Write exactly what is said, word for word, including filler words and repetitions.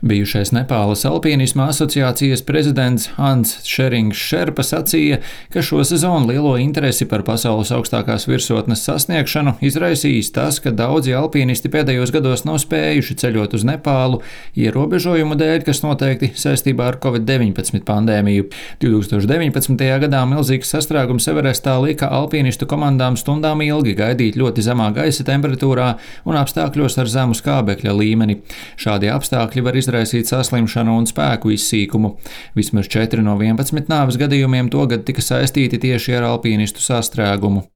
Bijušais Nepāles alpīnisma asociācijas prezidents Ants Šerings Šerpa sacīja, ka šo sezonu lielo interesi par pasaules augstākās virsotnes sasniegšanu izraisījis tas, ka daudzi alpīnisti pēdējos gados nav spējuši ceļot uz Nepālu ierobežojumu dēļ, kas noteikti saistībā ar covid deviņpadsmit pandēmiju. divi tūkstoši deviņpadsmitajā gadā milzīgs sastrēgums Everestā lika alpīnistu komandām stundām ilgi gaidīt ļoti zemā gaisa temperatūrā un apstākļos ar zemu skābekļa līmeni. Šādi apstākļi var izraisīt saslimšanu un spēku izsīkumu. Vismaz četri no vienpadsmit nāves gadījumiem togad tika saistīti tieši ar alpīnistu sastrēgumu.